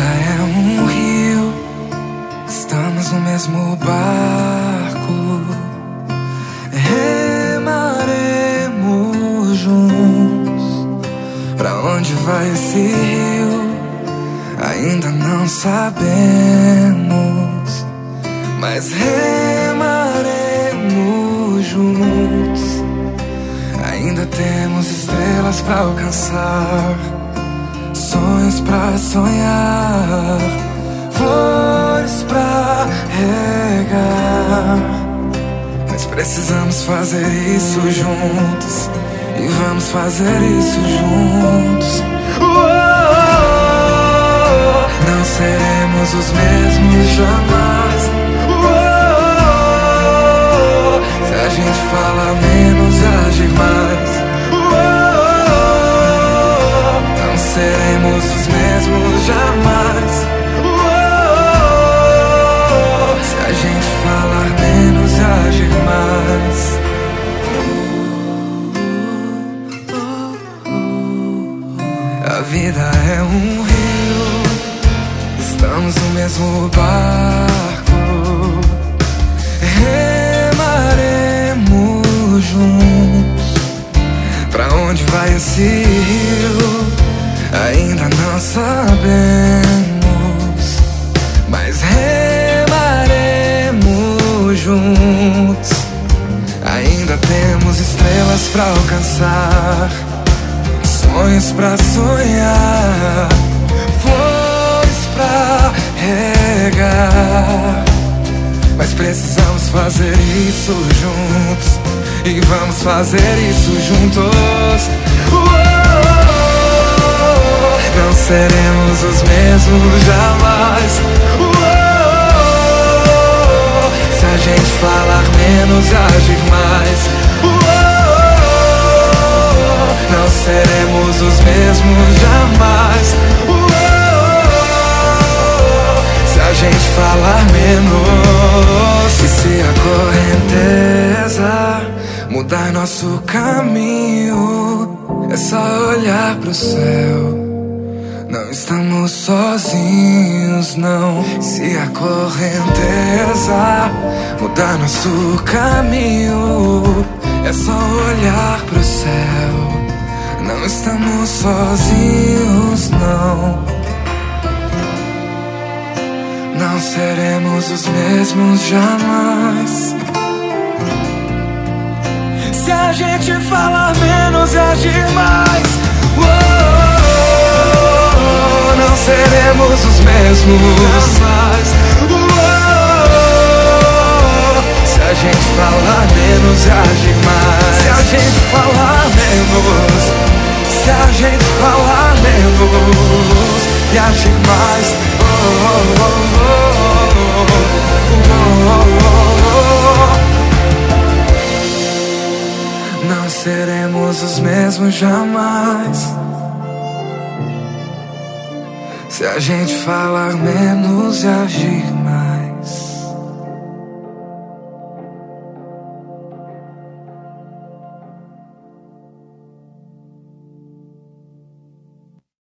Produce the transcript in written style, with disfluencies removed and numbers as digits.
é um rio, estamos no mesmo barco. Remaremos juntos. Pra onde vai esse rio? Ainda não sabemos, mas remaremos juntos. Ainda temos estrelas pra alcançar, sonhos pra sonhar, flores pra regar. Mas precisamos fazer isso juntos, e vamos fazer isso juntos. Não seremos os mesmos jamais. Se a gente fala menos e agir mais, não seremos os mesmos jamais. Se a gente falar menos e agir mais. A vida é um rio, estamos no mesmo barco. Remaremos juntos. Pra onde vai esse rio? Ainda não sabemos, mas remaremos juntos. Ainda temos estrelas pra alcançar, sonhos pra sonhar, flores pra regar. Mas precisamos fazer isso juntos, e vamos fazer isso juntos. Não seremos os mesmos jamais. Se a gente falar menos e agir mais, não seremos os mesmos jamais. Se a gente falar menos, e se a correnteza mudar nosso caminho, é só olhar pro céu. Não estamos sozinhos, não. Se a correnteza mudar nosso caminho, é só olhar pro céu. Não estamos sozinhos, não. Não seremos os mesmos jamais. Se a gente falar menos e agir mais, não seremos os mesmos jamais. Se a gente falar menos e agir mais, se a gente falar menos, se a gente falar menos e agir mais, não seremos os mesmos jamais. Se a gente falar menos e agir